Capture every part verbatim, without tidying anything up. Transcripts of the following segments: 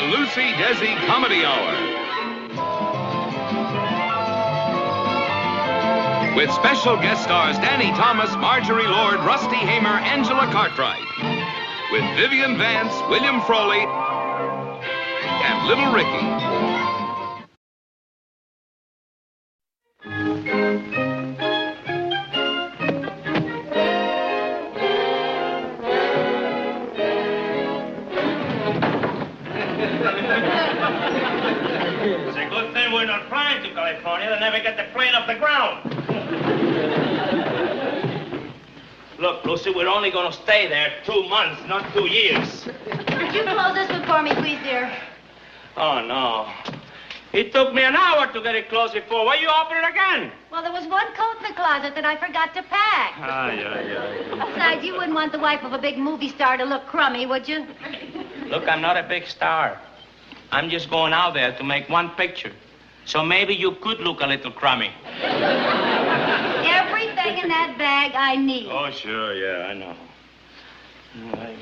Lucy Desi Comedy Hour. With special guest stars Danny Thomas, Marjorie Lord, Rusty Hamer, Angela Cartwright. With Vivian Vance, William Frawley, and Little Ricky. It's a good thing we're not flying to California. They'll never get the plane off the ground. Look, Lucy, we're only going to stay there two months, not two years. Could you close this one for me, please, dear? Oh, no. It took me an hour to get it closed before. Why you open it again? Well, there was one coat in the closet that I forgot to pack. Ah, yeah, yeah. Besides, you wouldn't want the wife of a big movie star to look crummy, would you? Look, I'm not a big star. I'm just going out there to make one picture. So maybe you could look a little crummy. Everything in that bag I need. Oh, sure, yeah, I know. All right.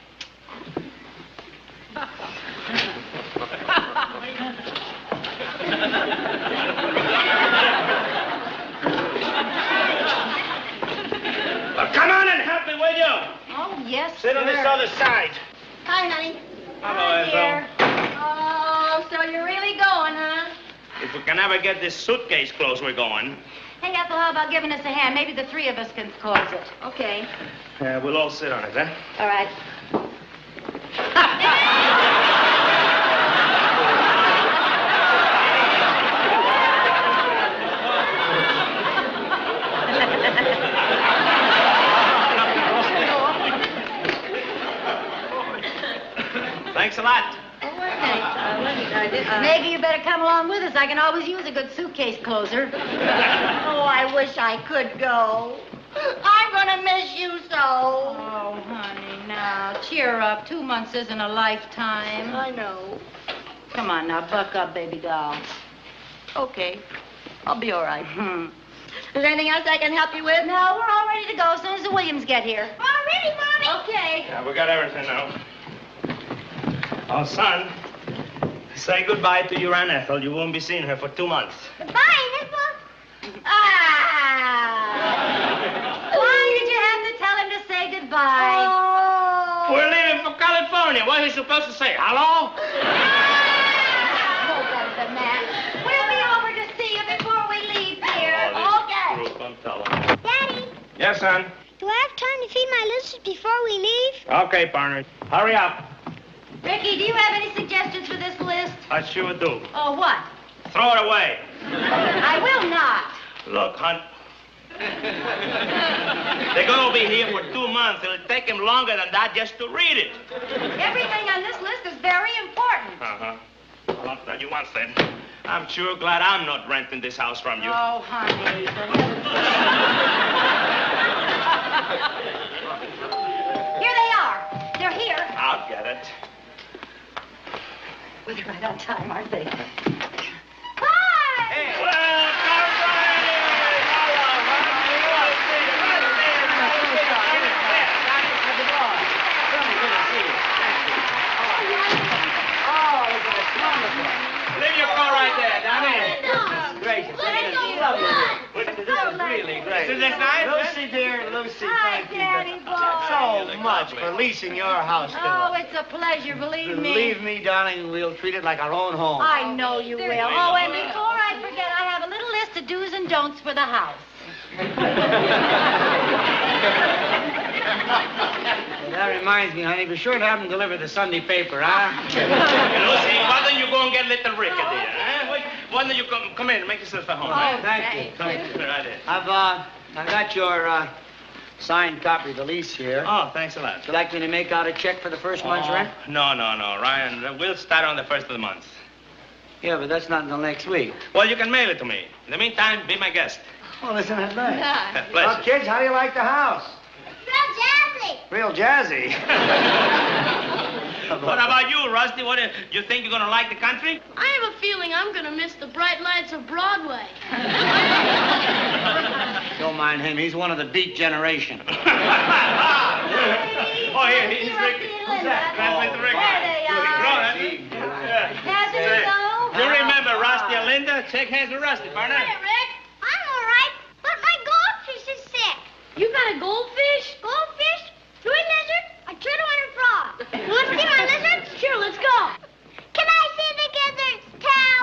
Well, come on and help me, will you? Oh, yes, Sit on this sir. other side. Hi, honey. Hello, Hi, Ethel. dear. Oh, so you're really going, huh? If we can ever get this suitcase closed, we're going. Hey, Ethel, how about giving us a hand? Maybe the three of us can close it. Okay. Yeah, we'll all sit on it, huh? All right. Thanks a lot. Maybe you better come along with us. I can always use a good suitcase closer. Oh, I wish I could go. I'm gonna miss you so. Oh, honey, now, cheer up. Two months isn't a lifetime. I know. Come on now, buck up, baby doll. Okay. I'll be all right. Hmm. Is there anything else I can help you with? No, we're all ready to go as soon as the Williams get here. Already, Mommy? Okay. Yeah, we got everything now. Oh, son, say goodbye to your Aunt Ethel. You won't be seeing her for two months. Goodbye, Ethel. Ah! Why did you have to tell him to say goodbye? Oh. We're leaving for California. What is he supposed to say? Hello? No better than that. We'll be over to see you before we leave here. Okay. Group, I'm telling. Daddy, Yes, son? do I have time to feed my lizards before we leave? Okay, partner. Hurry up. Ricky, do you have any suggestions for this list? I sure do. Oh, what? Throw it away. I will not. Look, hon. They're going to be here for two months. It'll take them longer than that just to read it. Everything on this list is very important. Uh-huh. Well, I'll tell you one thing. I'm sure glad I'm not renting this house from you. Oh, honey. Here they are. They're here. I'll get it. Well, they're right on time, aren't they? Bye! Hey. Well, leave your car right there, Danny. Gracious. This is really great. Is this nice? Lucy, dear, Lucy, Hi, thank you Daddy boy. so much for leasing your house to Oh, us. it's a pleasure, believe me. Believe me, darling, we'll treat it like our own home. I know you will. Oh, and before I forget, I have a little list of do's and don'ts for the house. Well, that reminds me, honey, be sure to have them deliver the Sunday paper, huh? Lucy, why don't you go and get little Ricky, dear? Huh? Wait, why don't you come, come in and make yourself at home? Oh, huh? Thank you, thank thank you. Right there. I've, uh, I got your, uh, signed copy of the lease here. Oh, thanks a lot. Would you like me to make out a check for the first month's Oh, rent? No, no, no, Ryan. uh, We'll start on the first of the month. Yeah, but that's not until next week. Well, you can mail it to me. In the meantime, be my guest. Well, isn't that nice? Pleasure. Well, kids, how do you like the house? Real jazzy. Real jazzy. What about you, Rusty? What, do you think you're going to like the country? I have a feeling I'm going to miss the bright lights of Broadway. Don't mind him. He's one of the beat generation. Oh, here, he's Ricky. Who's that? That's Mister Ricky. There they are. Really grown, huh? shake hands with Rusty, partner. Hey, Rick. I'm all right, but my goldfish is sick. You got a goldfish? Goldfish, tree lizard, a turtle, and a frog. You want to see my lizard? Sure, let's go. Can I see the gizzards, Tal?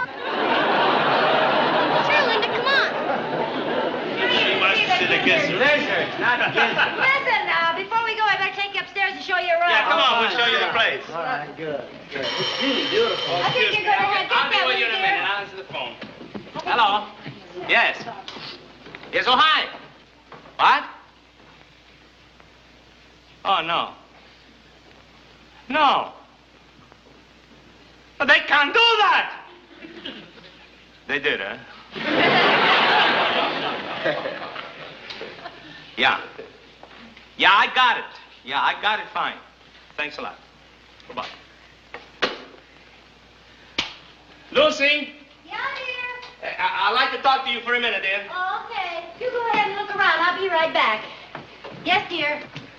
Sure, Linda, come on. She wants to see the gizzard. Lizard, not gizzard. Listen, uh, before we go, I'd like to take you upstairs and show you around. Yeah, come on, we'll show you the place. All right, good, good. It's really beautiful. I think you're going to have I'll get be that with you in a dear. minute. I'll answer the phone. Hello? Yes. Yes, oh, hi. What? Oh, no. No. But they can't do that. They did, huh? Yeah. Yeah, I got it. Yeah, I got it fine. Thanks a lot. Goodbye. Lucy, Yeah, dear. I- I'd like to talk to you for a minute, dear. Oh, okay. You go ahead and look around. I'll be right back. Yes, dear.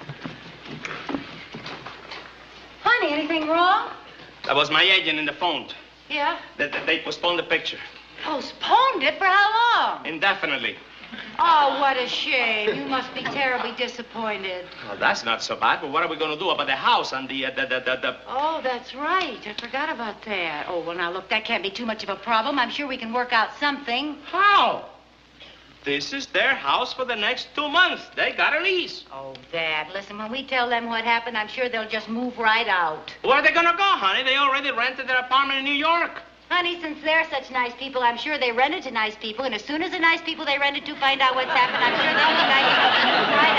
Honey, anything wrong? That was my agent in the phone. Yeah. They, they- they postponed the picture Postponed it for how long? indefinitely. Oh, what a shame. You must be terribly disappointed. Well, that's not so bad, but what are we going to do about the house and the, uh, the, the, the, the... Oh, that's right. I forgot about that. Oh, well, now, look, that can't be too much of a problem. I'm sure we can work out something. How? This is their house for the next two months. They got a lease. Oh, Dad, listen, when we tell them what happened, I'm sure they'll just move right out. Where are they going to go, honey? They already rented their apartment in New York. Honey, since they're such nice people, I'm sure they rented to nice people, and as soon as the nice people they rented to find out what's happened, I'm sure they'll be nice enough to move right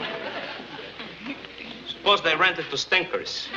out. Suppose they rented to stinkers.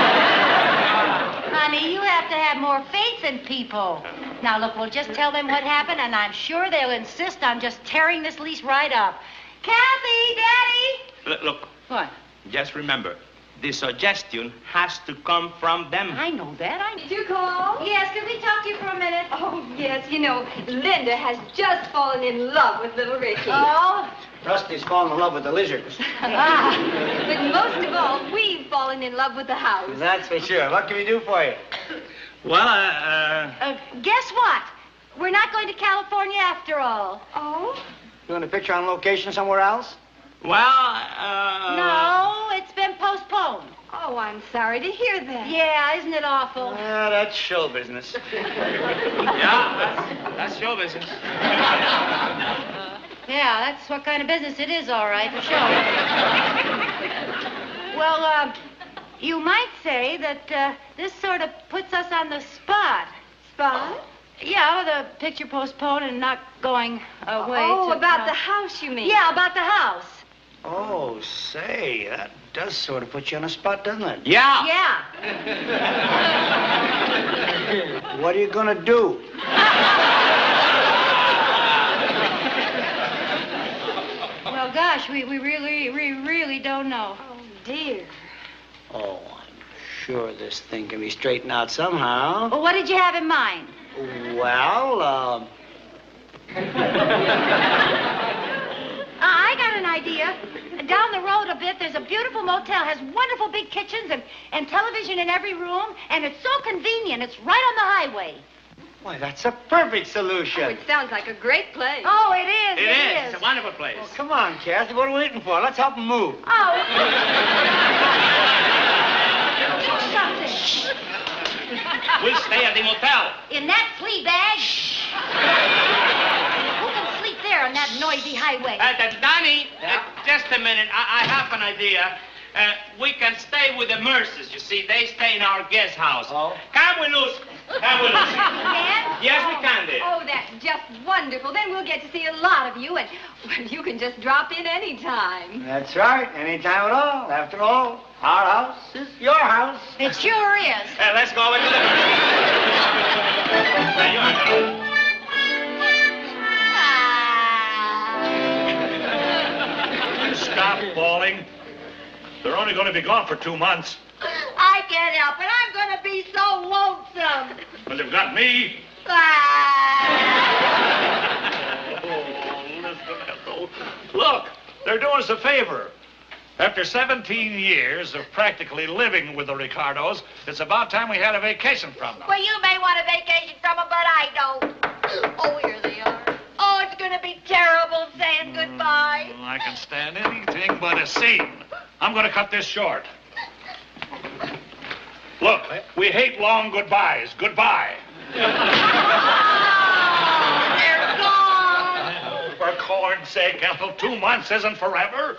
Honey, you have to have more faith in people. Now, look, we'll just tell them what happened, and I'm sure they'll insist on just tearing this lease right up. Kathy, Daddy! Look, look, What? just remember, the suggestion has to come from them. I know that. I Did you call? Yes, can we talk to you for a minute? Oh, yes. You know, Linda has just fallen in love with little Ricky. Oh? Rusty's fallen in love with the lizard. Ah, but most of all, we've fallen in love with the house. That's for sure. What can we do for you? Well, uh, uh... Uh, guess what? We're not going to California after all. Oh? Doing a picture on location somewhere else? Well, uh... No, it's been postponed. Oh, I'm sorry to hear that. Yeah, isn't it awful? Yeah, that's show business. Yeah, that's, that's show business. Yeah, that's what kind of business it is, all right, for sure. Well, uh, you might say that uh, this sort of puts us on the spot. Spot? Yeah, the picture postponed and not going away. Oh, to about Cal- the house, you mean? Yeah, about the house. Oh, say, that does sort of put you on a spot, doesn't it? Yeah. Yeah. What are you gonna do? Well, gosh, we, we really, we really don't know. Oh, dear. Oh, I'm sure this thing can be straightened out somehow. Well, what did you have in mind? Well, uh... Uh, I got an idea. Down the road a bit, there's a beautiful motel, has wonderful big kitchens and, and television in every room, and it's so convenient. It's right on the highway. Why, that's a perfect solution. Oh, it sounds like a great place. Oh, it is. It It is. is. It's a wonderful place. Well, come on, Kathy. What are we waiting for? Let's help him move. Oh. Do something. We'll stay at the motel. In that flea bag. Who can sleep there on that noisy highway? Uh, uh, Donnie, uh, just a minute. I, I have an idea. Uh, we can stay with the Mercers, you see. They stay in our guest house. Oh. Can we, Lucy? Can we, Lucy? Yes? Yes, we can, dear. Oh, that's just wonderful. Then we'll get to see a lot of you, and well, you can just drop in any time. That's right. Anytime at all. After all, our house is your house. It sure is. Uh, let's go over to the Mercers. There you are, girl. Stop bawling. They're only going to be gone for two months. I can't help it. I'm going to be so lonesome. Well, they've got me. Ah. Oh, listen, Ethel. Look, they're doing us a favor. After seventeen years of practically living with the Ricardos, it's about time we had a vacation from them. Well, you may want a vacation from them, but I don't. Oh, here they are. Oh, it's going to be terrible saying goodbye. Mm, I can stand anything but a scene. I'm going to cut this short. Look, we hate long goodbyes. Goodbye. They're gone. For corn's sake, Ethel, two months isn't forever.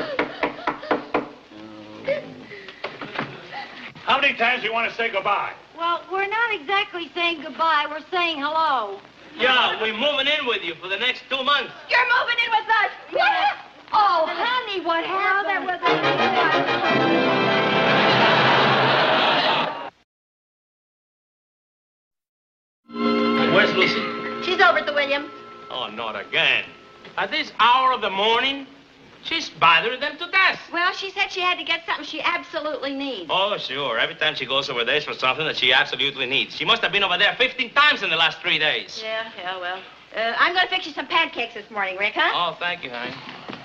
How many times do you want to say goodbye? Well, we're not exactly saying goodbye. We're saying hello. Yeah, we're moving in with you for the next two months. You're moving in with us. What hap- Oh, honey, what happened? Well, there was Where's Lucy? She's over at the Williams. Oh, not again. At this hour of the morning, she's bothering them to death. Well, she said she had to get something she absolutely needs. Oh, sure. Every time she goes over there, it's for something that she absolutely needs. She must have been over there fifteen times in the last three days. Yeah, yeah, well. Uh, I'm going to fix you some pancakes this morning, Rick, huh? Oh, thank you, honey.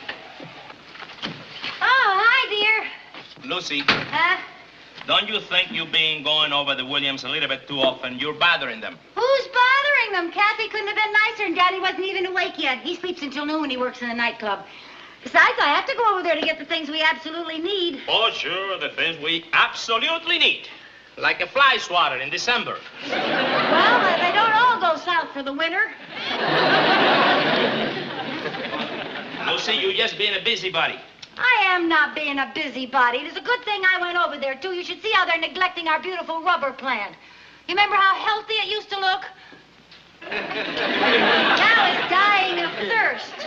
Oh, hi, dear. Lucy, Huh? don't you think you being going over the Williams a little bit too often, you're bothering them? Who's bothering them? Kathy couldn't have been nicer, and Daddy wasn't even awake yet. He sleeps until noon when he works in the nightclub. Besides, I have to go over there to get the things we absolutely need. Oh, sure, the things we absolutely need. Like a fly swatter in December. Well, uh, they don't all go south for the winter. Lucy, you're just being a busybody. I am not being a busybody. It is a good thing I went over there, too. You should see how they're neglecting our beautiful rubber plant. You remember how healthy it used to look? Now it's dying of thirst.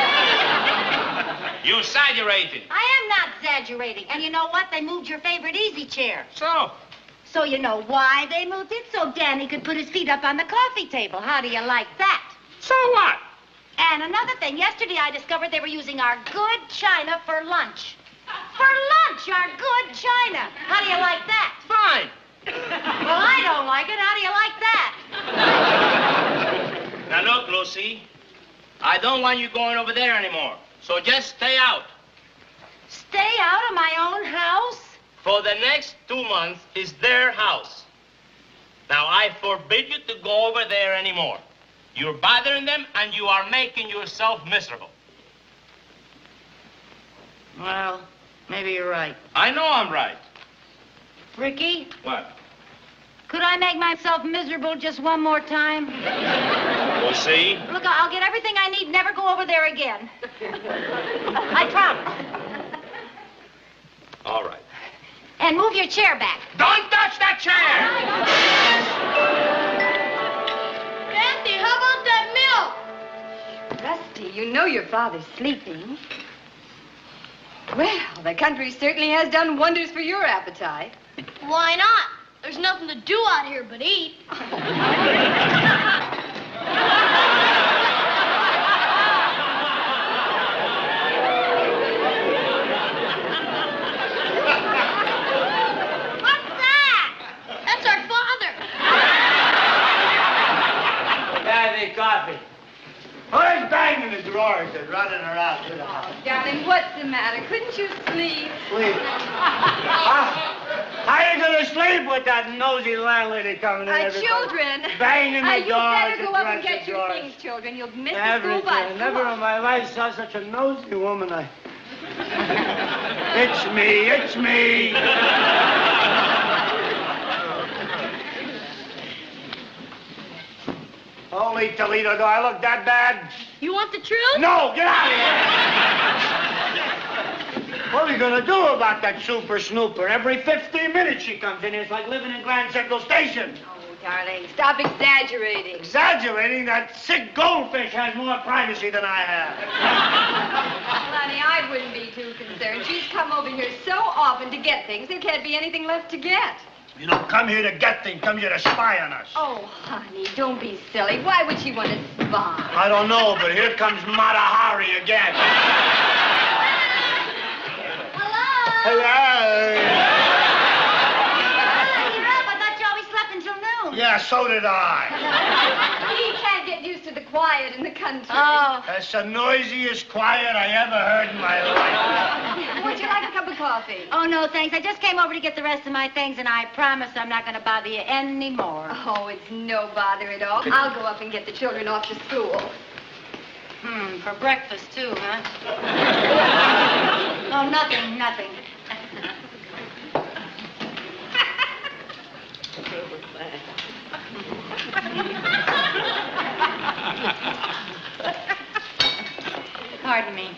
You're exaggerating. I am not exaggerating. And you know what? They moved your favorite easy chair. So? So you know why they moved it? So Danny could put his feet up on the coffee table. How do you like that? So what? And another thing, yesterday I discovered they were using our good china for lunch. For lunch, our good china. How do you like that? Fine. Well, I don't like it. How do you like that? Now, look, Lucy. I don't want you going over there anymore. So just stay out. Stay out of my own house? For the next two months is their house. Now, I forbid you to go over there anymore. You're bothering them, and you are making yourself miserable. Well, maybe you're right. I know I'm right. Ricky, What? could I make myself miserable just one more time? Lucy? Look, I'll get everything I need, never go over there again. I promise. All right. And move your chair back. Don't touch that chair! Kathy, how about that milk? Rusty, you know your father's sleeping. Well, the country certainly has done wonders for your appetite. Why not? There's nothing to do out here but eat. What's that? That's our father. Kathy, coffee. Who's banging the drawers and running around through the house? Darling, what's the matter? Couldn't you sleep? Sleep. How, how you gonna sleep with that nosy landlady coming in Uh, every children. banging the uh, you doors better go and up and dressing get your doors. things, children. You'll miss the Everything. school bus. Come Never on. in my life saw such a nosy woman. I... It's me. It's me. Holy Toledo, do I look that bad? You want the truth? No, get out of here! What are we gonna do about that super snooper? Every fifteen minutes she comes in here. It's like living in Grand Central Station. Oh, darling, stop exaggerating. Exaggerating, that sick goldfish has more privacy than I have. Honey, I wouldn't be too concerned. She's come over here so often to get things, there can't be anything left to get. You don't come here to get things, come here to spy on us. Oh, honey, don't be silly. Why would she want to spy? I don't know, but here comes Mata Hari again. Hello? Hello. You're up. I thought you always slept until noon. Yeah, Yeah, so did I. He can't get used to the quiet in the country. Oh. That's the noisiest quiet I ever heard in my life. Would you like a cup of coffee? Oh, no, thanks. I just came over to get the rest of my things, and I promise I'm not going to bother you anymore. Oh, it's no bother at all. I'll go up and get the children off to school. Hmm, for breakfast, too, huh? Oh, nothing, nothing. Pardon me.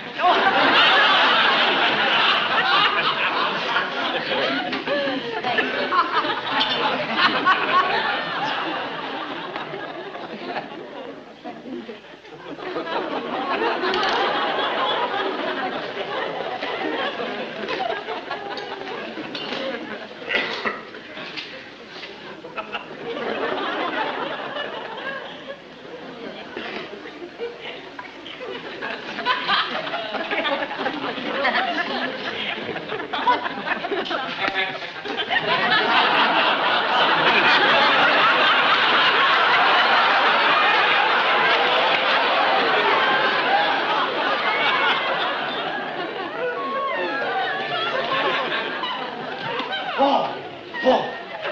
Paul, Paul.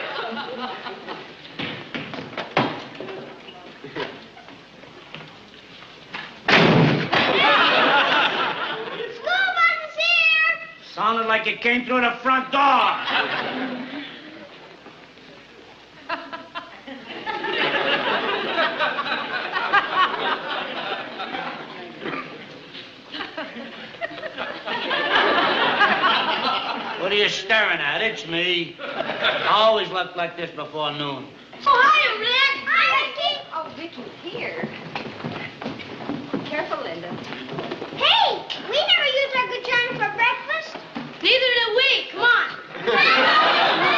School bus is here. Sounded like it came through the front door. What are you staring at? It's me. I always look like this before noon. Oh, hi, Rick. Hi, Ricky. Oh, Vicky's here. Careful, Linda. Hey, we never used our good time for breakfast. Neither did we. Come on.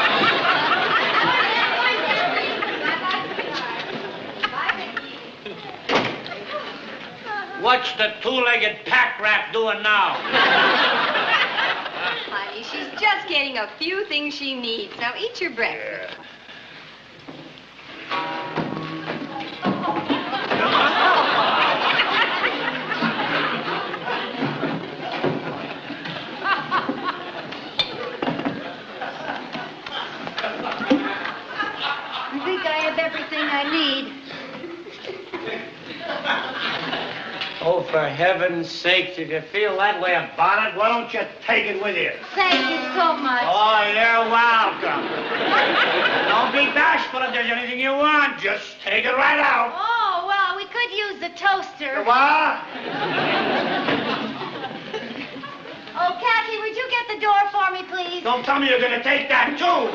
What's the two-legged pack rat doing now? Honey, she's just getting a few things she needs. Now eat your breakfast. I think I have everything I need. Oh, for heaven's sakes, if you feel that way about it, why don't you take it with you? Thank you so much. Oh, you're welcome. Don't be bashful if there's anything you want. Just take it right out. Oh, well, we could use the toaster. What? Oh, Kathy, would you get the door for me, please? Don't tell me you're going to take that, too.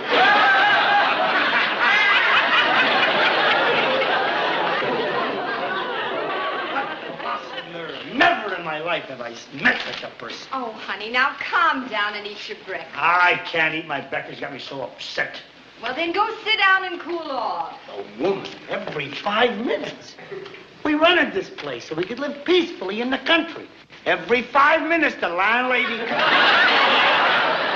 Never in my life have I met such a person. Oh, honey, now calm down and eat your breakfast. I can't eat. My back has got me so upset. Well, then go sit down and cool off. A woman every five minutes. We rented this place so we could live peacefully in the country. Every five minutes, the landlady comes.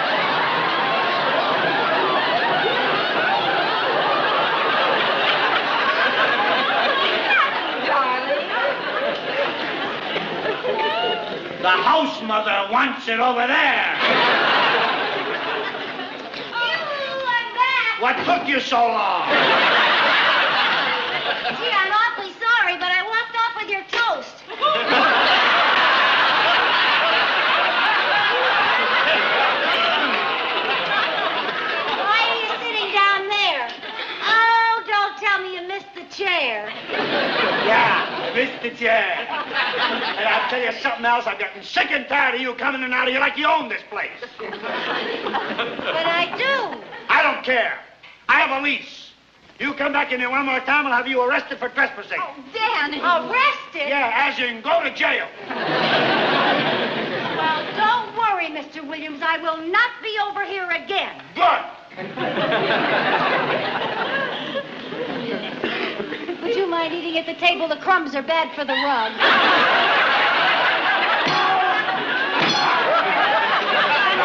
The house mother wants it over there. Yoo-hoo, I'm back. What took you so long? Gee, I'm awfully sorry, but I walked off with your toast. Why are you sitting down there? Oh, don't tell me you missed the chair. Yeah, missed the chair. And I'll tell you something else. I've gotten sick and tired of you coming in and out of here like you own this place. But I do. I don't care. I have a lease. You come back in here one more time, I'll have you arrested for trespassing. Oh, Dan. Arrested? Yeah, as in go to jail. Well, don't worry, Mister Williams. I will not be over here again. Good. Would you mind eating at the table? The crumbs are bad for the rug.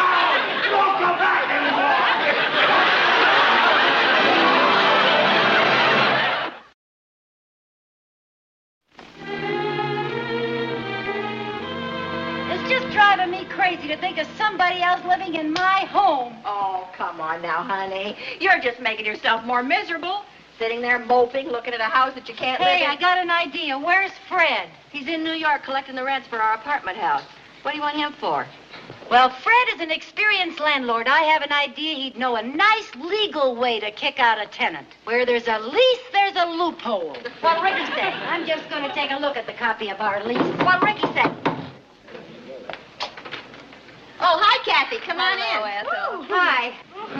Don't come back anymore. It's just driving me crazy to think of somebody else living in my home. Oh, come on now, honey. You're just making yourself more miserable. Sitting there moping, looking at a house that you can't live Hey, in. I got an idea. Where's Fred? He's in New York collecting the rents for our apartment house. What do you want him for? Well, Fred is an experienced landlord. I have an idea he'd know a nice legal way to kick out a tenant. Where there's a lease, there's a loophole. What Ricky say? I'm just going to take a look at the copy of our lease. What Ricky said. Oh, hi, Kathy. Come on Hello, in. Ethel. Ooh, hi.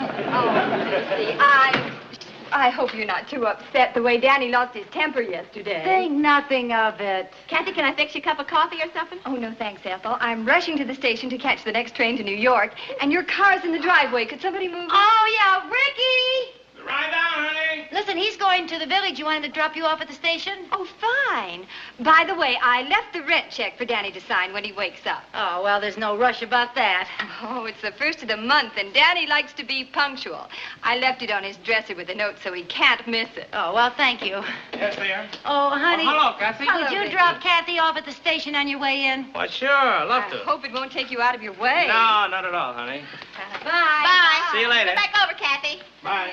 Oh, Lucy, I... I hope you're not too upset the way Danny lost his temper yesterday. Think nothing of it. Kathy, can I fix you a cup of coffee or something? Oh, no, thanks, Ethel. I'm rushing to the station to catch the next train to New York, and your car's in the driveway. Could somebody move it? Oh, yeah, Ricky! Right down, honey. Listen, he's going to the village. You want him to drop you off at the station? Oh, fine. By the way, I left the rent check for Danny to sign when he wakes up. Oh, well, there's no rush about that. Oh, it's the first of the month, and Danny likes to be punctual. I left it on his dresser with a note so he can't miss it. Oh, well, thank you. Yes, dear. Oh, honey. Oh, hello, Kathy. Would Hello, you Ricky. drop Kathy off at the station on your way in? Why, sure. Love I to. hope it won't take you out of your way. No, not at all, honey. Bye. Bye. See you later. Come back over, Kathy. Bye.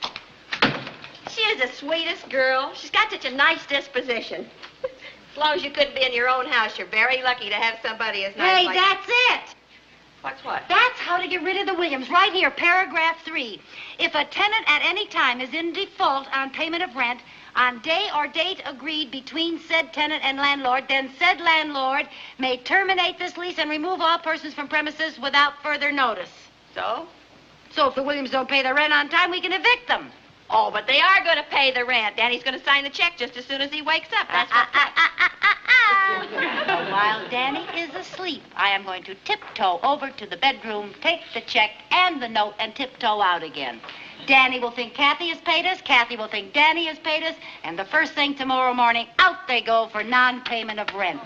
She is the sweetest girl. She's got such a nice disposition. As long as you couldn't be in your own house, you're very lucky to have somebody as nice Hey, like... that's it. What's what? That's how to get rid of the Williams. Right here, paragraph three. If a tenant at any time is in default on payment of rent on day or date agreed between said tenant and landlord, then said landlord may terminate this lease and remove all persons from premises without further notice. So? So if the Williams don't pay their rent on time, we can evict them. Oh, but they are going to pay the rent. Danny's going to sign the check just as soon as he wakes up. That's Ah, what... ah, ah, ah, ah, ah. While Danny is asleep, I am going to tiptoe over to the bedroom, take the check and the note, and tiptoe out again. Danny will think Kathy has paid us, Kathy will think Danny has paid us, and the first thing tomorrow morning, out they go for non-payment of rent.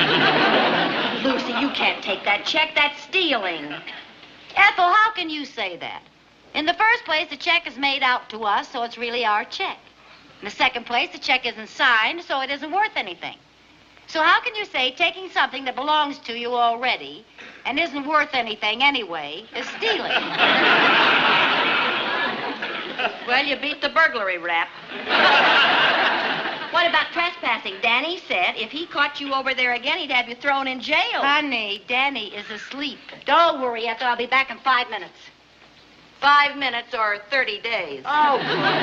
Lucy, you can't take that check. That's stealing. Ethel, how can you say that? In the first place, the check is made out to us, so it's really our check. In the second place, the check isn't signed, so it isn't worth anything. So how can you say taking something that belongs to you already and isn't worth anything anyway is stealing? Well, you beat the burglary rap. What about trespassing? Danny said if he caught you over there again, he'd have you thrown in jail. Honey, Danny is asleep. Don't worry, Ethel. I'll be back in five minutes. Five minutes or thirty days. Oh,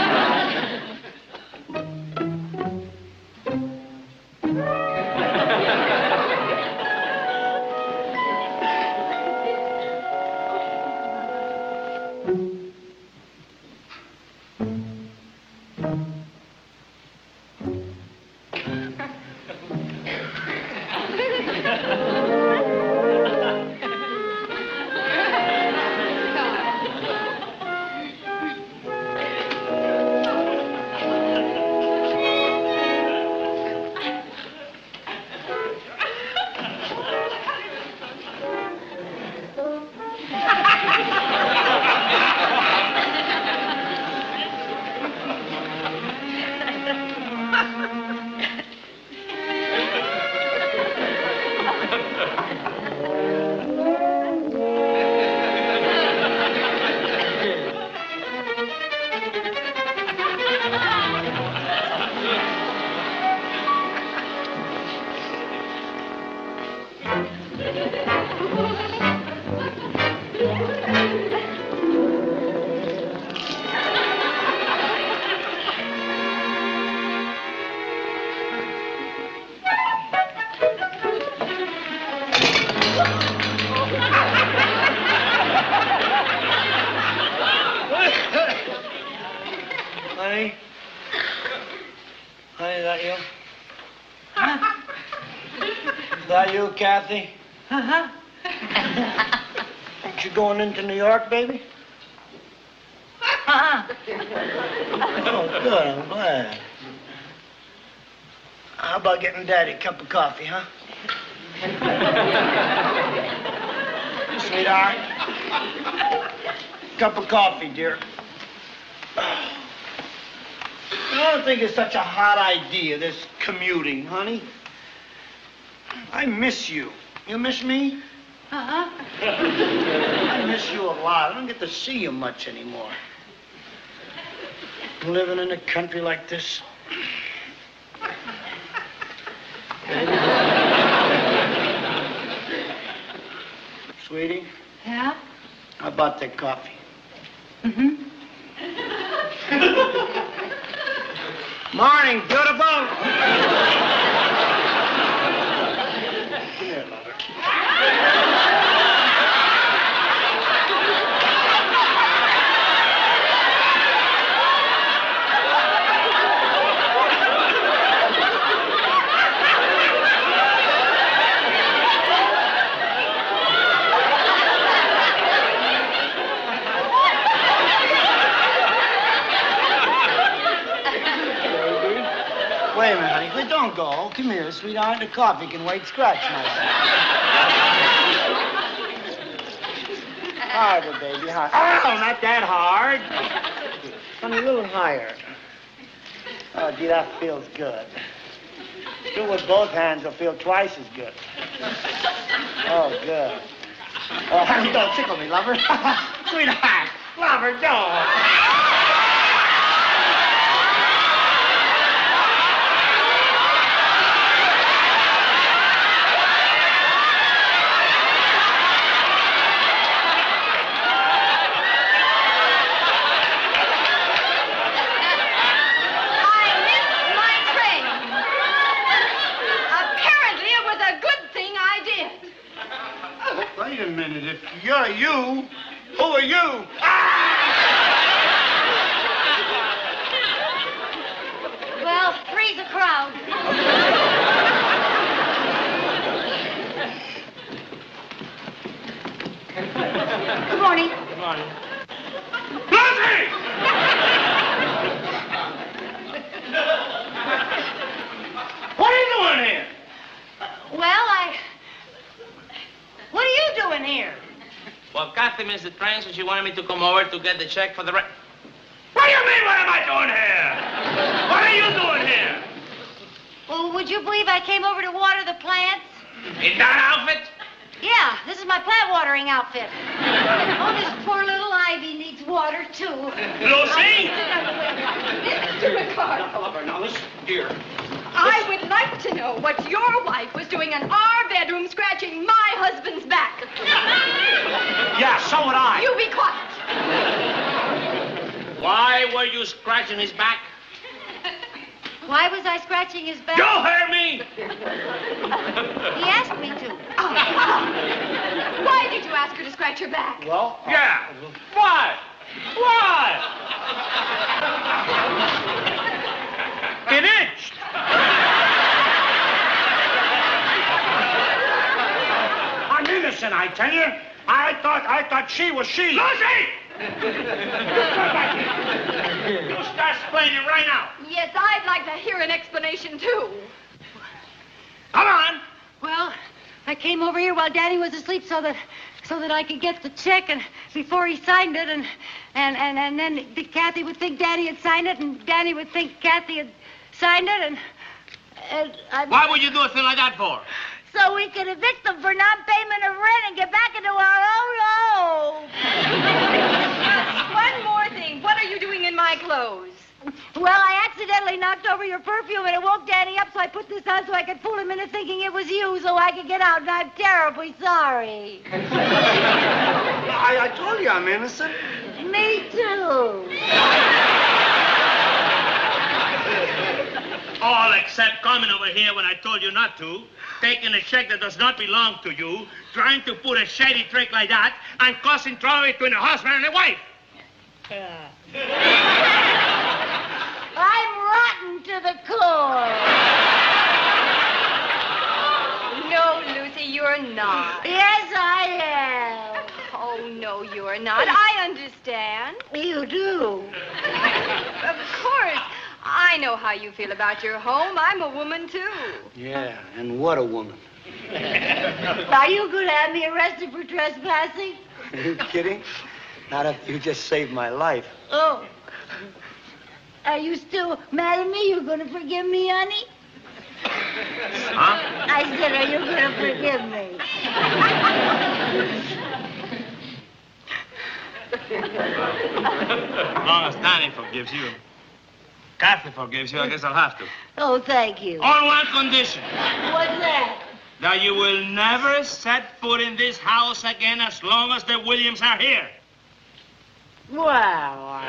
Honey? Honey, is that you? Is that you, Kathy? uh-huh. Ain't you going into New York, baby? Uh-huh. Oh, good. I'm glad. How about getting Daddy a cup of coffee, huh? Sweetheart? Cup of coffee, dear. I don't think it's such a hot idea, this commuting, honey. I miss you. You miss me? Uh-huh. I miss you a lot. I don't get to see you much anymore. Living in a country like this. Sweetie? Yeah? How about that coffee? Mm-hmm. Morning, beautiful. Here, lover. Wait a minute, honey. But don't go. Come here, sweetheart. The coffee can wait. Scratch myself. Harder, baby. Hard. Oh, not that hard. Honey, a little higher. Oh, gee, that feels good. Do it with both hands. It'll feel twice as good. Oh, good. Oh, honey, don't tickle me, lover. Sweetheart. Lover, don't. Wait a minute. If you're you, who are you? Well, three's a crowd. Good morning. Good morning. Lucy! What are you doing here? Well, I... What are you doing here? Well, Kathy missed the train, so she wanted me to come over to get the check for the rent. What do you mean, what am I doing here? What are you doing here? Well, would you believe I came over to water the plants? In that outfit? Yeah, this is my plant watering outfit. Oh, this poor little Ivy needs water, too. Lucy? Mister Ricardo, Now, listen here. I would like to know what your wife was doing in our bedroom scratching my husband's back. Yeah, so would I. You be quiet. Why were you scratching his back? Why was I scratching his back? You heard me! He asked me to. Oh, oh. Why did you ask her to scratch your back? Well, uh, Yeah. Why? Why? It itched. I'm innocent, I tell you. I thought I thought she was she. Lucy! You start explaining right now. Yes, I'd like to hear an explanation, too. Come on. Well, I came over here while Daddy was asleep so that so that I could get the check and before he signed it and and and, and then Kathy would think Daddy had signed it and Daddy would think Kathy had signed it and, and I, Why would you do a thing like that for? so we could evict them for non-payment of rent and get back into our own home. One more thing. What are you doing in my clothes? Well, I accidentally knocked over your perfume and it woke Daddy up, so I put this on so I could fool him into thinking it was you so I could get out, and I'm terribly sorry. I, I told you I'm innocent. Me too. All except coming over here when I told you not to, taking a check that does not belong to you, trying to put a shady trick like that, and causing trouble between a husband and a wife. I'm rotten to the core. No, Lucy, you're not. Yes, I am. Oh, no, you're not. I understand. You do. Of course. I know how you feel about your home. I'm a woman, too. Yeah, and what a woman. Are you going to have me arrested for trespassing? Are you kidding? Not after you just saved my life. Oh. Are you still mad at me? You going to forgive me, honey? Huh? I said, are you going to forgive me? long as Danny forgives you. Kathy forgives you, I guess I'll have to. Oh, thank you. On one condition. What's that? That you will never set foot in this house again as long as the Williams are here. Well, I...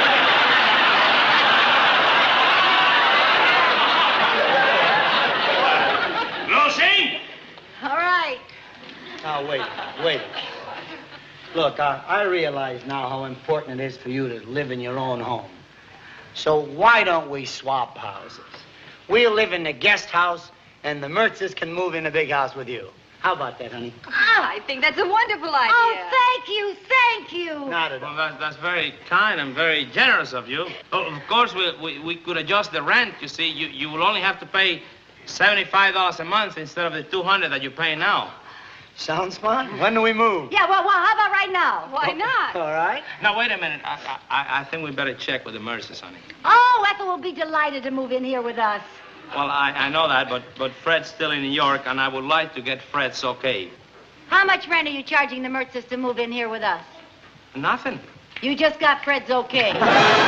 Lucy? All right. Now, wait, wait. Look, I, I realize now how important it is for you to live in your own home. So why don't we swap houses? We'll live in the guest house, and the Mertzes can move in the big house with you. How about that, honey? Ah, I think that's a wonderful idea. Oh, thank you, thank you. Not at all. Well, that's, that's very kind and very generous of you. Oh, of course, we, we, we could adjust the rent, you see. You, you will only have to pay seventy-five dollars a month instead of the two hundred dollars that you pay now. Sounds fun. When do we move? Yeah, well, well, how about right now? Why not? All right. Now, wait a minute. I, I, I think we better check with the Mercers, honey. Oh, Ethel will be delighted to move in here with us. Well, I, I know that, but, but Fred's still in New York, and I would like to get Fred's okay. How much rent are you charging the Mertzes to move in here with us? Nothing. You just got Fred's okay. Uh,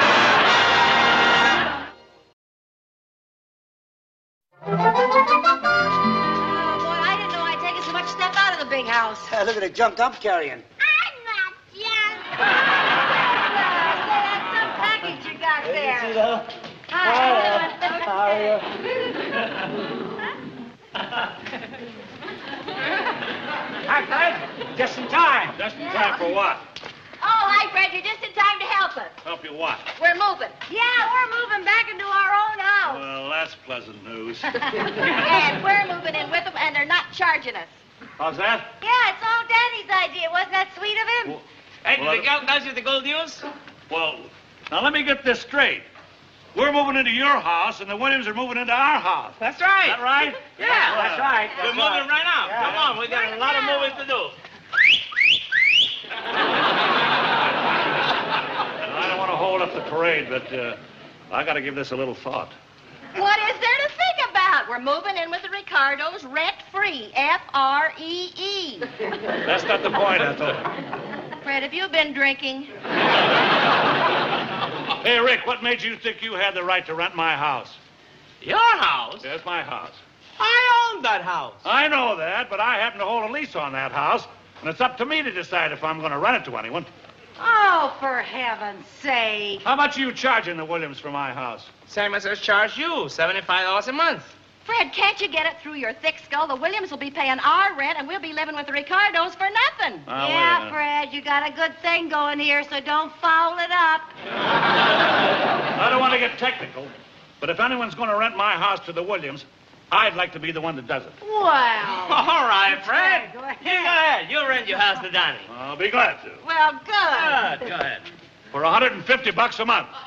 Big house. Uh, look at the junk I'm carrying. I'm not young. That's some package you got there. Hey, you see that? Hi. How are you? Hi, Fred. Just in time. Just in time for what? Oh, hi, Fred. You're just in time to help us. Help you what? We're moving. Yeah, we're moving back into our own house. Well, that's pleasant news. And we're moving in with them, and they're not charging us. How's that? Yeah, it's all Danny's idea. Wasn't that sweet of him? Well, Hey, Well, did the gal tell you the good news? well, now let me get this straight. We're moving into your house, and the Williams are moving into our house. That's right. Is that right? Yeah, That's right. We're That's moving right. right now. Yeah. Come on, we got a lot of moving to do. I don't want to hold up the parade, but uh, I got to give this a little thought. What is there to think about? We're moving in with the Ricardos rent-free. F R E E. That's not the point, Ethel. Fred, have you been drinking? Hey, Rick, what made you think you had the right to rent my house? Your house? That's my house. I own that house. I know that, but I happen to hold a lease on that house, and it's up to me to decide if I'm going to rent it to anyone. Oh, for heaven's sake. How much are you charging the Williams for my house? Same as I charge you, seventy-five dollars a month. Fred, can't you get it through your thick skull? The Williams will be paying our rent, and we'll be living with the Ricardos for nothing. Ah, wait a Yeah, minute. Fred, you got a good thing going here, so don't foul it up. I don't want to get technical, but if anyone's going to rent my house to the Williams, I'd like to be the one that does it. Well. All right, Fred. Go ahead. You go ahead. You rent your house to Donnie. I'll be glad to. Well, good. Good. Go ahead. For one hundred fifty bucks a month.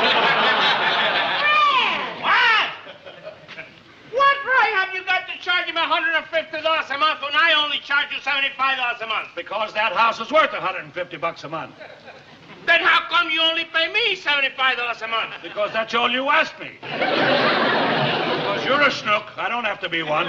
What? What right have you got to charge him one hundred fifty dollars a month when I only charge you seventy-five dollars a month? Because that house is worth one hundred fifty bucks a month. Then how come you only pay me seventy-five dollars a month? Because that's all you asked me. Because you're a schnook. I don't have to be one.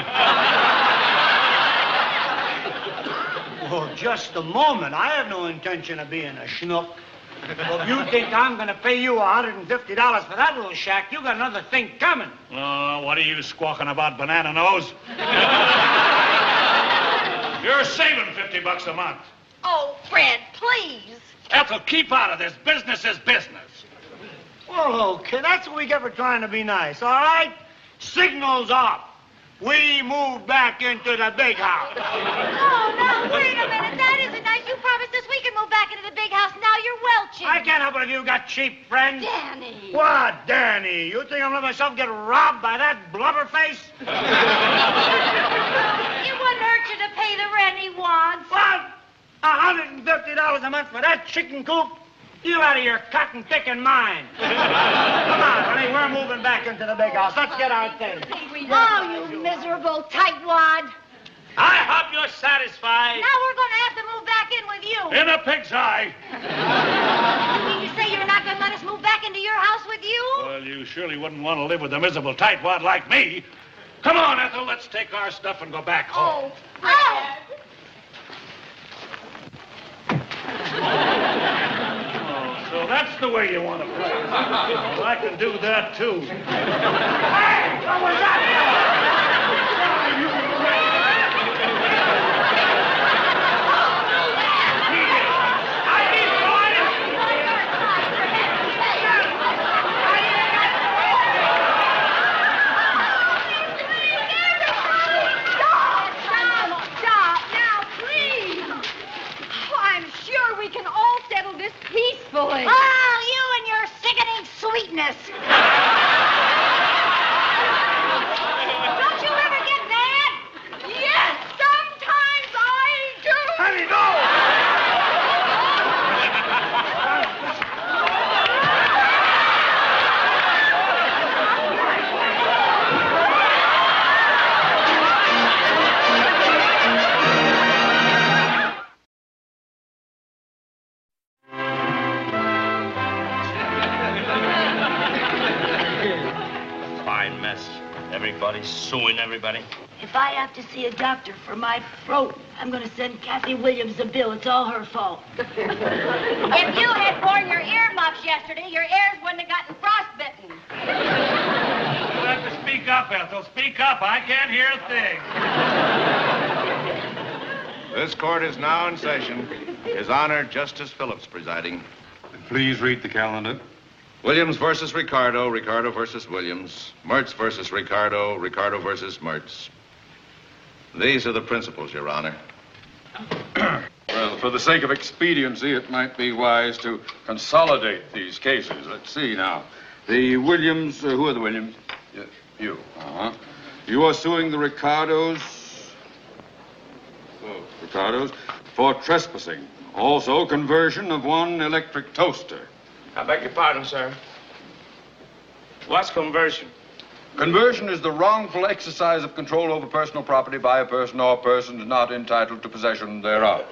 Oh, just a moment. I have no intention of being a schnook. Well, if you think I'm going to pay you one hundred fifty dollars for that little shack, you got another thing coming. Oh, what are you squawking about, banana nose? You're saving fifty bucks a month. Oh, Fred, please. Ethel, keep out of this. Business is business. Well, okay, that's what we get for trying to be nice, all right? Signals off. We move back into the big house. Oh, no, wait a minute. That isn't nice. You promised us we could move back into the big house. Now you're welching. I can't help it if you got cheap friends. Danny. What, Danny? You think I'm letting myself get robbed by that blubberface? It wouldn't hurt you to pay the rent he wants. What? one hundred fifty dollars a month for that chicken coop? You out of your cotton picking mind. Come on, honey, we're moving back into the big house. Let's get our things. Oh, you miserable tightwad. I hope you're satisfied. Now we're going to have to move back in with you. In a pig's eye. You mean to say you're not going to let us move back into your house with you? Well, you surely wouldn't want to live with a miserable tightwad like me. Come on, Ethel, let's take our stuff and go back home. Oh, oh. So that's the way you want to play it. Well, I can do that, too. Hey! What was that? Peacefully. Oh, you and your sickening sweetness. Don't you ever get mad? Yes, sometimes I do. Honey, no! Everybody's suing everybody. If I have to see a doctor for my throat, I'm going to send Kathy Williams a bill. It's all her fault. If you had worn your earmuffs yesterday, your ears wouldn't have gotten frostbitten. You'll have to speak up, Ethel. Speak up. I can't hear a thing. This court is now in session. His Honor, Justice Phillips presiding. Please read the calendar. Williams versus Ricardo, Ricardo versus Williams. Mertz versus Ricardo, Ricardo versus Mertz. These are the principles, Your Honor. Well, for the sake of expediency, it might be wise to consolidate these cases. Let's see now. The Williams, uh, who are the Williams? Yeah, you. Uh-huh. You are suing the Ricardos, oh, Ricardos, for trespassing. Also, conversion of one electric toaster. I beg your pardon, sir. What's conversion? Conversion is the wrongful exercise of control over personal property by a person or persons not entitled to possession thereof.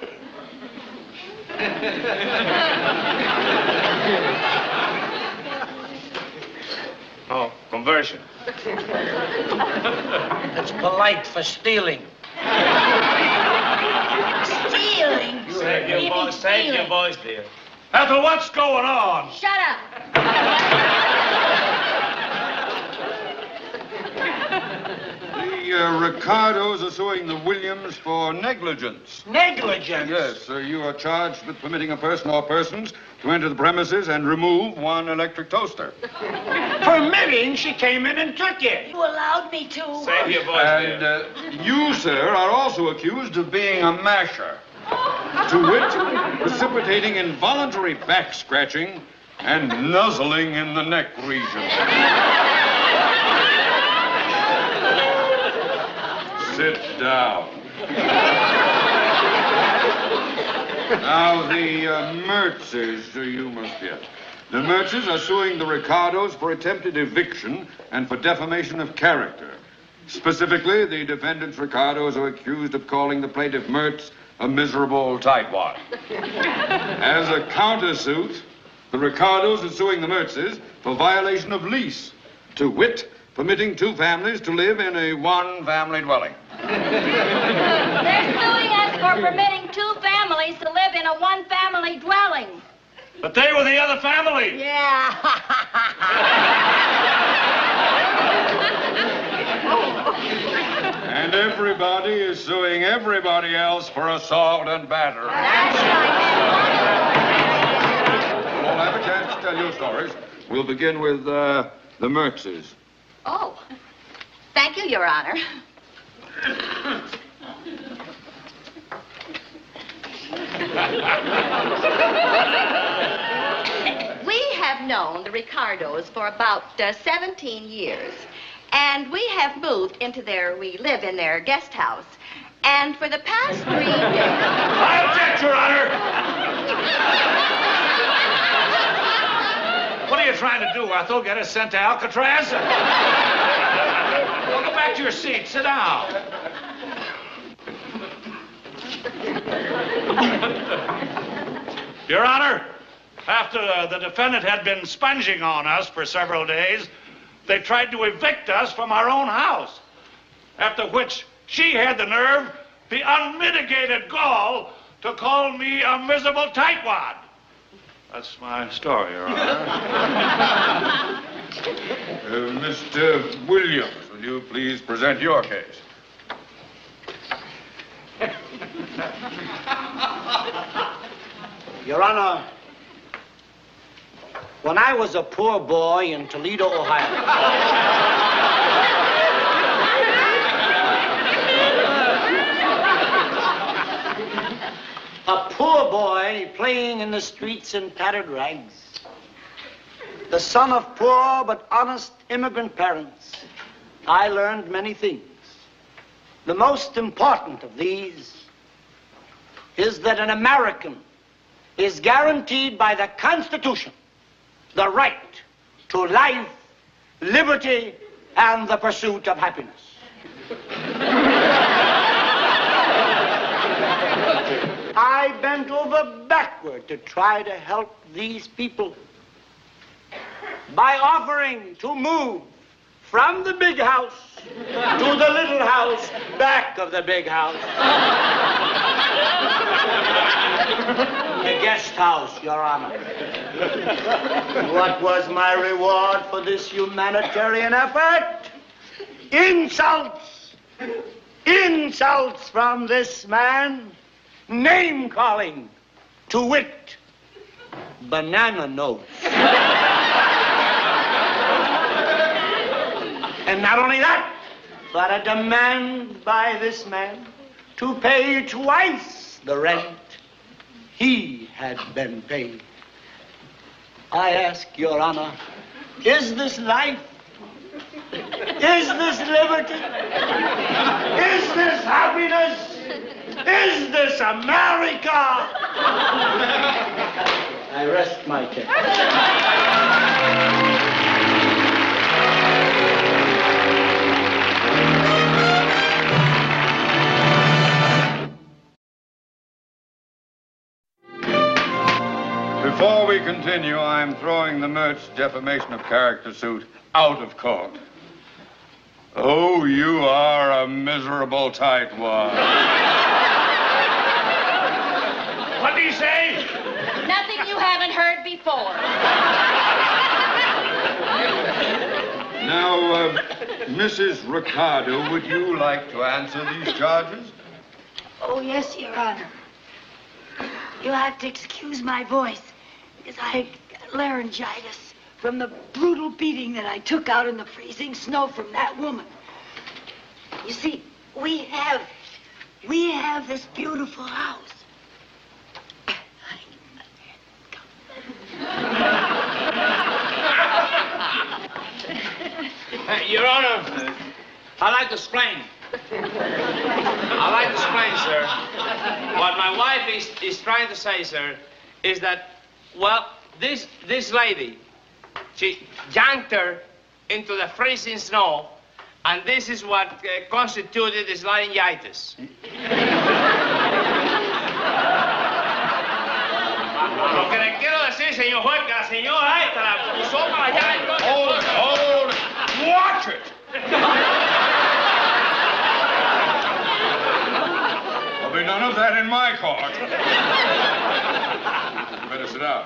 Oh, conversion. It's polite for stealing. Stealing? Save your voice, save your voice, dear. Ethel, what's going on? Shut up. The uh, Ricardos are suing the Williams for negligence. Negligence? Yes, uh, you are charged with permitting a person or persons to enter the premises and remove one electric toaster. Permitting? She came in and took it. You allowed me to. Save your voice, And dear. uh, you, sir, are also accused of being a masher. To wit, precipitating involuntary back scratching and nuzzling in the neck region. Sit down. Now, the uh, Mertzes, uh, you must be it. The Mertzes are suing the Ricardos for attempted eviction and for defamation of character. Specifically, the defendants Ricardos are accused of calling the plaintiff Mertz a miserable tightwad. As a countersuit, the Ricardos are suing the Mertzes for violation of lease. To wit, permitting two families to live in a one-family dwelling. They're suing us for permitting two families to live in a one-family dwelling. But they were the other family. Yeah. And everybody is suing everybody else for assault and battery. That's right. We'll have a chance to tell your stories. We'll begin with uh, the Mertzes. Oh, thank you, Your Honor. We have known the Ricardos for about uh, seventeen years. And we have moved into their, we live in their guest house. And for the past three days... I object, Your Honor! What are you trying to do, Ethel? Get us sent to Alcatraz? Well, go back to your seat. Sit down. Your Honor, after uh, the defendant had been sponging on us for several days, they tried to evict us from our own house. After which she had the nerve, the unmitigated gall, to call me a miserable tightwad. That's my story, Your Honor. uh, Mister Williams, will you please present your case? Your Honor, when I was a poor boy in Toledo, Ohio. A poor boy playing in the streets in tattered rags. The son of poor but honest immigrant parents, I learned many things. The most important of these is that an American is guaranteed by the Constitution the right to life, liberty, and the pursuit of happiness. I bent over backward to try to help these people by offering to move from the big house to the little house back of the big house. The guest house, Your Honor. What was my reward for this humanitarian effort? Insults! Insults from this man. Name-calling, to wit, banana nose. And not only that, but a demand by this man to pay twice the rent he had been paid. I ask, Your Honor, is this life? Is this liberty? Is this happiness? Is this America? I rest my case. Before we continue, I'm throwing the Mertz defamation of character suit out of court. Oh, you are a miserable tightwad. What did he say? Nothing you haven't heard before. Now, uh, Missus Ricardo, would you like to answer these charges? Oh, yes, Your Honor. You'll have to excuse my voice, because I got laryngitis from the brutal beating that I took out in the freezing snow from that woman. You see, we have, we have this beautiful house. Uh, Your Honor, I'd like to explain. I'd like to explain, sir. What my wife is, is trying to say, sir, is that, well, this, this lady, she yanked her into the freezing snow, and this is what uh, constituted this laryngitis. Lo que le quiero decir, señor juez, que la señora esta la puso para allá entonces. Hold, hold, watch it! There'll be none of that in my court. You better sit down.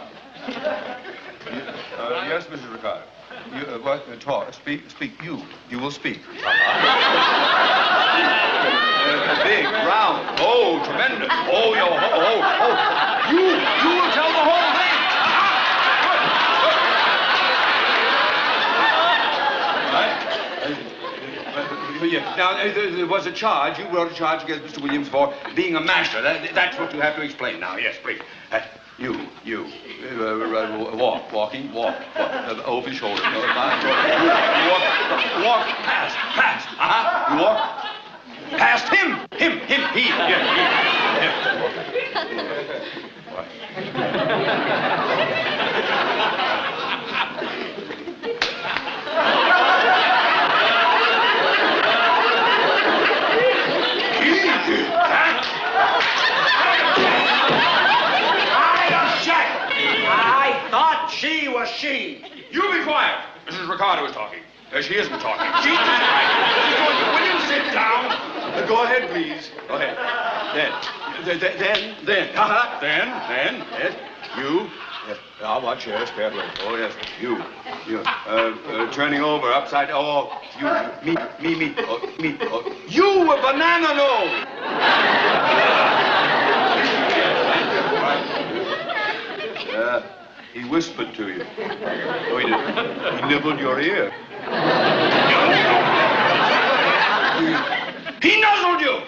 Uh, yes, Missus Ricardo. You, uh, what? Uh, talk. Speak. Speak. You. You will speak. uh, big, round. Oh, tremendous. Oh, yo, oh, oh, oh. You. You will tell the whole thing. Yeah. Now, uh, there was a charge. You wrote a charge against Mister Williams for being a masher. That, that's what you have to explain now. Yes, please. Uh, you, you, uh, uh, walk, walking, walk, walk uh, over your shoulder. Uh, by, you walk, walk, past, past. Uh-huh. You walk past him, him, him, he. Yeah, him. She was she. You be quiet. Missus Ricardo is talking. Uh, she isn't talking. She's right. Will you sit down? Uh, go ahead, please. Go ahead. Then, then, then, then. Uh-huh. Then, then, yes. You, yes. I'll watch. Yes, carefully. Oh, yes. You. You. Uh, uh, turning over upside. Oh, you. Me. Me. Me. Oh, me. Oh. You a banana nose. Uh, he whispered to you. Oh, he did. He nibbled your ear. He, he nuzzled you.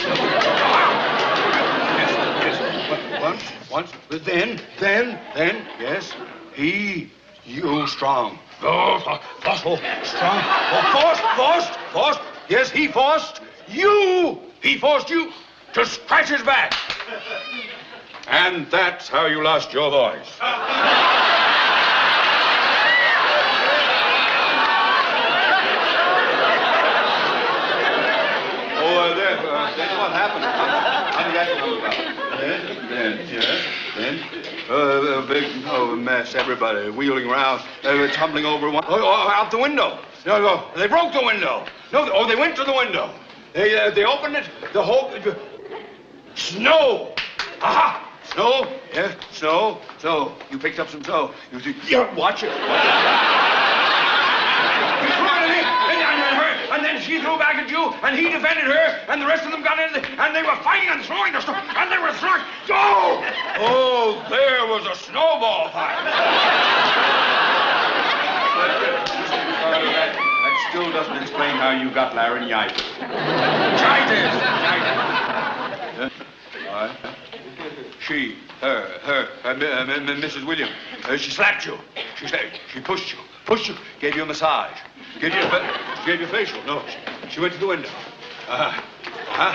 Yes, yes. Once, once. Then, then, then. Yes. He. You strong. Oh, forced. Oh, strong. Oh, forced, forced, forced. Yes, he forced you. He forced you to scratch his back. And that's how you lost your voice. Oh, uh, then, uh, then what happened? How did that come about? Then, then, yes, then, uh, a big oh, mess, everybody wheeling around, they were tumbling over one, oh, oh, out the window. No, no, they broke the window. No, oh, they went to the window. They, uh, they opened it, the whole, uh, snow. Aha! Snow? Yeah, snow. So, you picked up some snow. You see, yeah, watch it. You threw it at him, and, and her, and then she threw back at you, and he defended her, and the rest of them got in, the, and they were fighting and throwing the snow, and they were throwing. Oh! Oh, there was a snowball fight. But, uh, that, that still doesn't explain how you got laryngitis. Laryngitis! Laryngitis. All right. She, her, her, uh, uh, Missus Williams, uh, she slapped you. She slapped, she pushed you, pushed you, gave you a massage, gave you a, gave you a facial. No, she, she went to the window. Uh, huh?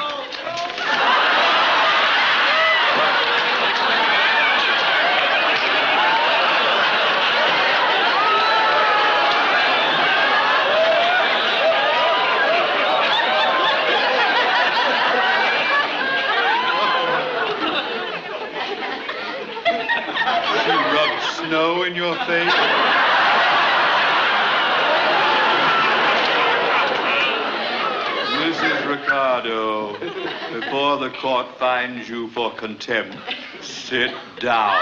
Snow in your face? Missus Ricardo, before the court finds you for contempt, sit down.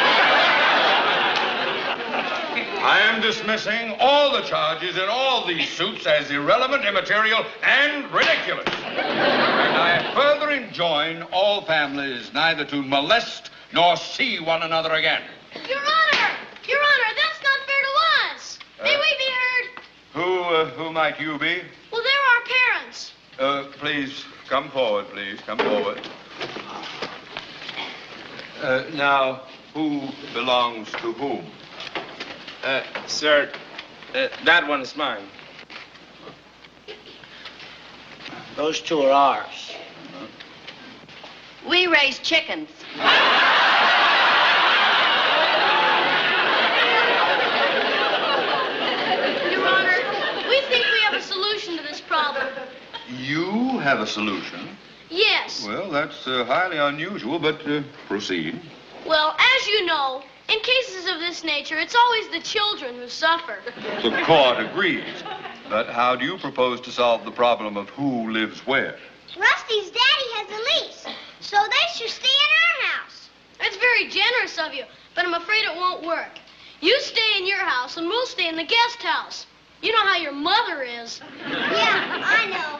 I am dismissing all the charges in all these suits as irrelevant, immaterial, and ridiculous. And I further enjoin all families neither to molest nor see one another again. Your Honor! Your Honor, that's not fair to us! May Uh, we be heard? Who, uh, who might you be? Well, they're our parents. Uh, please, come forward, please. Come forward. Uh, now, who belongs to whom? Uh, sir, uh, that one is mine. Those two are ours. We raise chickens. You have a solution? Yes. Well, that's uh, highly unusual, but uh, proceed. Well, as you know, in cases of this nature, it's always the children who suffer. The court agrees. But how do you propose to solve the problem of who lives where? Rusty's daddy has a lease, so they should stay in our house. That's very generous of you, but I'm afraid it won't work. You stay in your house, and we'll stay in the guest house. You know how your mother is. Yeah, I know.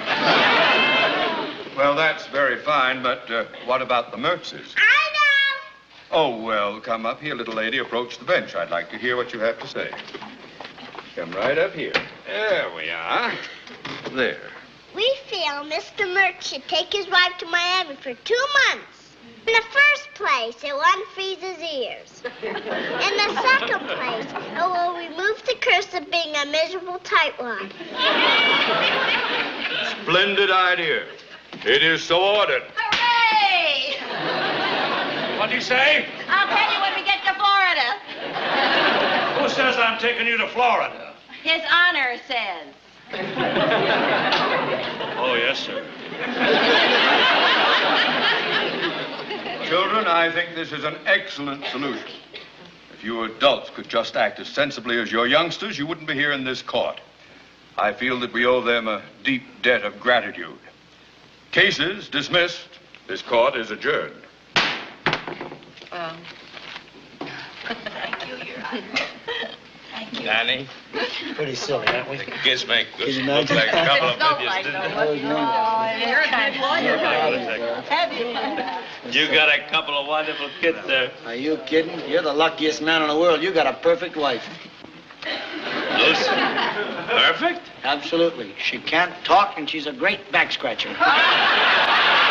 Well, that's very fine, but uh, what about the Mertzes? I know. Oh, well, come up here, little lady. Approach the bench. I'd like to hear what you have to say. Come right up here. There we are. There. We feel Mister Mertz should take his wife to Miami for two months. In the first place, it will unfreeze his ears. In the second place, it will remove the curse of being a miserable tightwad. Splendid idea. It is so ordered. Hooray! What do you say? I'll tell you when we get to Florida. Who says I'm taking you to Florida? His Honor says. Oh, yes, sir. Children, I think this is an excellent solution. If you adults could just act as sensibly as your youngsters, you wouldn't be here in this court. I feel that we owe them a deep debt of gratitude. Cases dismissed. This court is adjourned. Um, you, Your Honor. Thank you. Danny, Pretty silly, aren't we? the kids make good. Can you Look imagine? like a couple of No, midgets, I didn't know they? what you are. You're a good lawyer. Have you? You got a couple of wonderful kids there. Are you kidding? You're the luckiest man in the world. You got a perfect wife. Lucy, perfect? Absolutely. She can't talk, and she's a great back scratcher.